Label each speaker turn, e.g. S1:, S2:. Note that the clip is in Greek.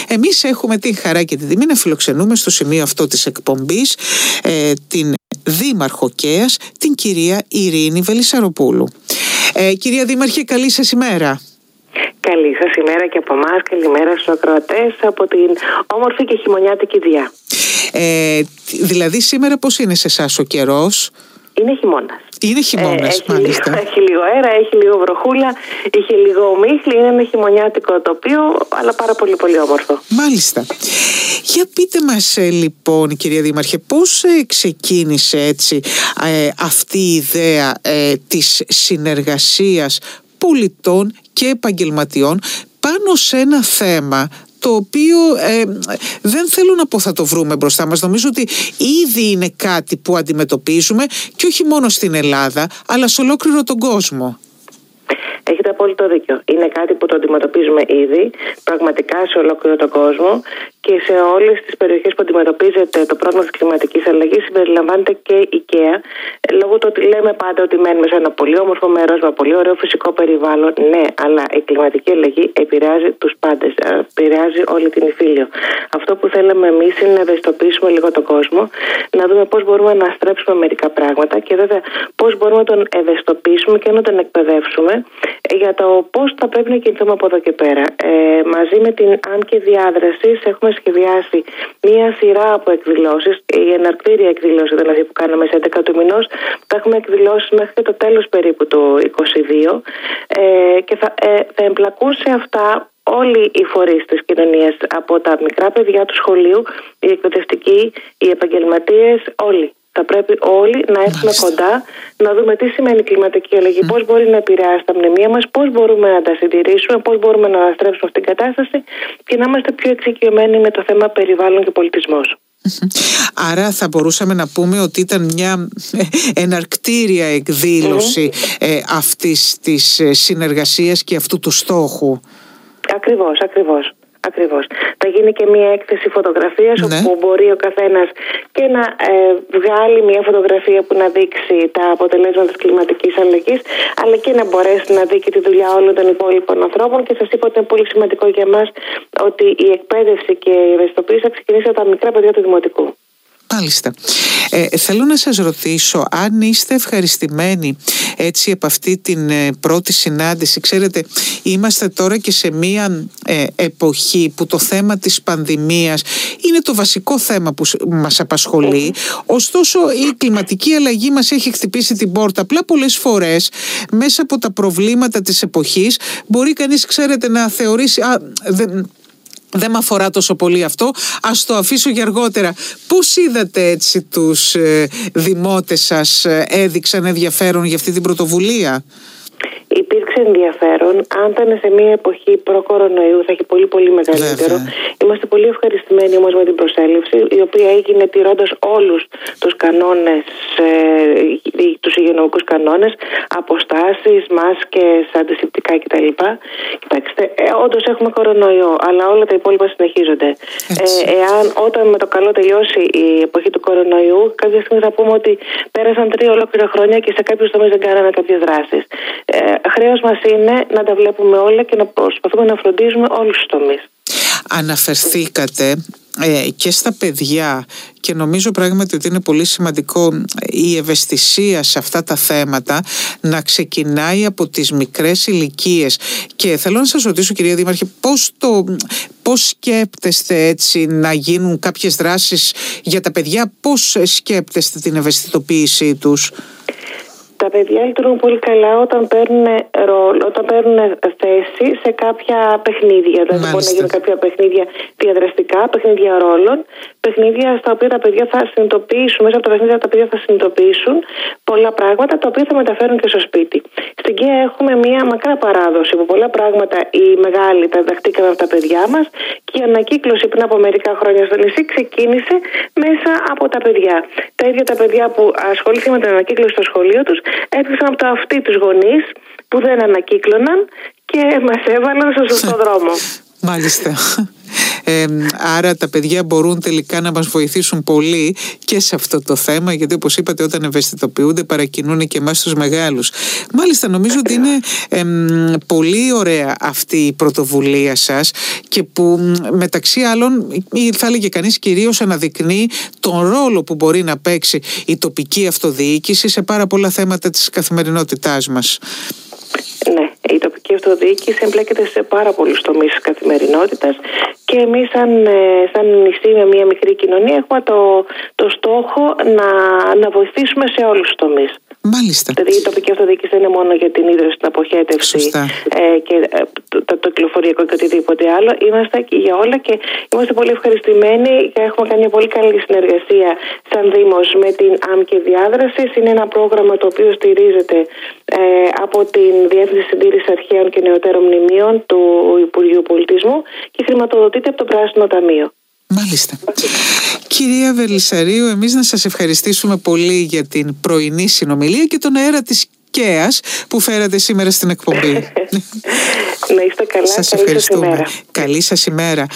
S1: Εμείς έχουμε την χαρά και την τιμή να φιλοξενούμε στο σημείο αυτό της εκπομπής την Δήμαρχο Καίας, την κυρία Ειρήνη Βελισσαροπούλου. Κυρία Δήμαρχε, καλή σας ημέρα.
S2: Καλή σας ημέρα και από εμάς, καλημέρα στους ακροατές από την όμορφη και χειμωνιάτικη Διά.
S1: Δηλαδή σήμερα πώς είναι σε εσάς ο καιρός?
S2: Είναι χειμώνας.
S1: Είναι χειμώνας, μάλιστα.
S2: Έχει λίγο αέρα, έχει λίγο βροχούλα, είχε λίγο ομίχλη, είναι ένα χειμωνιάτικο τοπίο, αλλά πάρα πολύ πολύ όμορφο.
S1: Μάλιστα. Για πείτε μας λοιπόν, κυρία Δήμαρχε, πώς ξεκίνησε έτσι αυτή η ιδέα της συνεργασίας πολιτών και επαγγελματιών πάνω σε ένα θέμα το οποίο δεν θέλω να πω θα το βρούμε μπροστά μας. Νομίζω ότι ήδη είναι κάτι που αντιμετωπίζουμε και όχι μόνο στην Ελλάδα, αλλά σε ολόκληρο τον κόσμο.
S2: Έχετε απόλυτο δίκιο. Είναι κάτι που το αντιμετωπίζουμε ήδη, πραγματικά σε ολόκληρο τον κόσμο και σε όλες τις περιοχές που αντιμετωπίζεται το πρόβλημα της κλιματικής αλλαγής συμπεριλαμβάνεται και η Καία. Λόγω του ότι λέμε πάντα ότι μένουμε σε ένα πολύ όμορφο μέρος με πολύ ωραίο φυσικό περιβάλλον. Ναι, αλλά η κλιματική αλλαγή επηρεάζει τους πάντες, επηρεάζει όλη την Ιφίλιο. Αυτό που θέλαμε εμείς είναι να ευαισθητοποιήσουμε λίγο τον κόσμο, να δούμε πώς μπορούμε να στρέψουμε μερικά πράγματα και βέβαια πώς μπορούμε να τον ευαισθητοποιήσουμε και να τον εκπαιδεύσουμε για το πώς θα πρέπει να κινηθούμε από εδώ και πέρα. Μαζί με την ΆΜΚΕ Διάδρασης έχουμε σχεδιάσει μία σειρά από εκδηλώσεις. Η εναρκτήρια εκδήλωση, δηλαδή που κάναμε σε 11 του μηνός, θα έχουμε εκδηλώσεις μέχρι και το τέλος περίπου του 2022 και θα εμπλακούν σε αυτά όλοι οι φορείς της κοινωνίας, από τα μικρά παιδιά του σχολείου, οι εκπαιδευτικοί, οι επαγγελματίες, όλοι. Θα πρέπει όλοι να έρθουμε κοντά, να δούμε τι σημαίνει κλιματική αλλαγή, πώς μπορεί να επηρεάσει τα μνημεία μας, πώς μπορούμε να τα συντηρήσουμε, πώς μπορούμε να αναστρέψουμε αυτήν την κατάσταση και να είμαστε πιο εξοικειωμένοι με το θέμα περιβάλλον και πολιτισμός.
S1: Άρα θα μπορούσαμε να πούμε ότι ήταν μια εναρκτήρια εκδήλωση αυτής της συνεργασίας και αυτού του στόχου. Ακριβώς. Θα γίνει και μια έκθεση φωτογραφίας όπου μπορεί ο καθένας και να βγάλει μια φωτογραφία που να δείξει τα αποτελέσματα της κλιματικής αλλαγής, αλλά και να μπορέσει να δει και τη δουλειά όλων των υπόλοιπων ανθρώπων. Και σας είπα ότι είναι πολύ σημαντικό για μας ότι η εκπαίδευση και η ευαισθητοποίηση θα ξεκινήσει από τα μικρά παιδιά του Δημοτικού. Μάλιστα. Θέλω να σας ρωτήσω αν είστε ευχαριστημένοι έτσι από αυτή την πρώτη συνάντηση. Ξέρετε, είμαστε τώρα και σε μία εποχή που το θέμα της πανδημίας είναι το βασικό θέμα που μας απασχολεί. Ωστόσο η κλιματική αλλαγή μας έχει χτυπήσει την πόρτα. Απλά πολλές φορές μέσα από τα προβλήματα της εποχής μπορεί κανείς, ξέρετε, να θεωρήσει δεν με αφορά τόσο πολύ αυτό, ας το αφήσω για αργότερα. Πώς είδατε έτσι τους δημότες σας, έδειξαν ενδιαφέρον για αυτή την πρωτοβουλία?
S2: Υπήρξε ενδιαφέρον. Αν ήταν σε μια εποχή προ-κορονοϊού θα έχει πολύ πολύ μεγαλύτερο. Είμαστε πολύ ευχαριστημένοι όμως με την προσέλευση, η οποία έγινε τηρώντας όλους τους κανόνες, τους υγειονομικούς κανόνες, αποστάσεις, μάσκες, αντισηπτικά κτλ. Κοιτάξτε, όντως έχουμε κορονοϊό, αλλά όλα τα υπόλοιπα συνεχίζονται. Όταν με το καλό τελειώσει η εποχή του κορονοϊού, κάποια στιγμή θα πούμε ότι πέρασαν 3 ολόκληρα χρόνια και σε κάποιους τομείς δεν κάναμε κάποιες δράσεις. Χρέος μας είναι να τα βλέπουμε όλα και να προσπαθούμε να φροντίζουμε όλους τους τομείς.
S1: Αναφερθήκατε και στα παιδιά και νομίζω πράγματι ότι είναι πολύ σημαντικό η ευαισθησία σε αυτά τα θέματα να ξεκινάει από τις μικρές ηλικίες. Και θέλω να σας ρωτήσω, κυρία Δήμαρχε, πώς σκέπτεστε έτσι να γίνουν κάποιες δράσεις για τα παιδιά, πώς σκέπτεστε την ευαισθητοποίησή τους?
S2: Τα παιδιά λειτουργούν πολύ καλά όταν παίρνουν θέση σε κάποια παιχνίδια. Δηλαδή μπορεί να γίνουν κάποια παιχνίδια διαδραστικά, παιχνίδια ρόλων, παιχνίδια στα οποία τα παιδιά θα συνειδητοποιήσουν, μέσα από τα παιχνίδια τα παιδιά θα συνειδητοποιήσουν πολλά πράγματα τα οποία θα μεταφέρουν και στο σπίτι. Στην ΚΕΑ έχουμε μια μακρά παράδοση που πολλά πράγματα οι μεγάλοι τα διδαχτήκαμε από τα παιδιά μας και η ανακύκλωση πριν από μερικά χρόνια στο νησί ξεκίνησε μέσα από τα παιδιά. Τα ίδια τα παιδιά που ασχολήθηκαν με την ανακύκλωση στο σχολείο τους έπαιξαν από το αυτί τους γονείς που δεν ανακύκλωναν και μας έβαλαν στο σωστό δρόμο.
S1: Μάλιστα.
S3: Άρα τα παιδιά μπορούν τελικά να μας βοηθήσουν πολύ και σε αυτό το θέμα, γιατί όπως είπατε, όταν ευαισθητοποιούνται παρακινούν και εμάς τους μεγάλους. Μάλιστα, νομίζω ότι είναι πολύ ωραία αυτή η πρωτοβουλία σας και που μεταξύ άλλων, θα έλεγε κανείς, κυρίως αναδεικνύει τον ρόλο που μπορεί να παίξει η τοπική αυτοδιοίκηση σε πάρα πολλά θέματα της καθημερινότητάς μας.
S2: Ναι, η τοπική αυτοδιοίκηση εμπλέκεται σε πάρα πολλούς τομείς της καθημερινότητας και εμείς σαν νησί με μια μικρή κοινωνία έχουμε το στόχο να βοηθήσουμε σε όλους τους τομείς.
S3: Μάλιστα.
S2: Δηλαδή η τοπική αυτοδιοίκηση δεν είναι μόνο για την ίδρυση, την αποχέτευση και το κυκλοφοριακό και οτιδήποτε άλλο. Είμαστε για όλα και είμαστε πολύ ευχαριστημένοι και έχουμε κάνει μια πολύ καλή συνεργασία σαν Δήμος με την ΑΜ και Διάδρασης. Είναι ένα πρόγραμμα το οποίο στηρίζεται από την Διεύθυνση Συντήρησης Αρχαίων και Νεωτέρων Μνημείων του Υπουργείου Πολιτισμού και χρηματοδοτείται από το Πράσινο Ταμείο.
S3: Μάλιστα. Κυρία Βελισσαρίου, εμείς να σας ευχαριστήσουμε πολύ για την πρωινή συνομιλία και τον αέρα της ΚΕΑΣ που φέρατε σήμερα στην εκπομπή.
S2: Να είστε καλά.
S3: Σας ευχαριστούμε. Καλή σας ημέρα.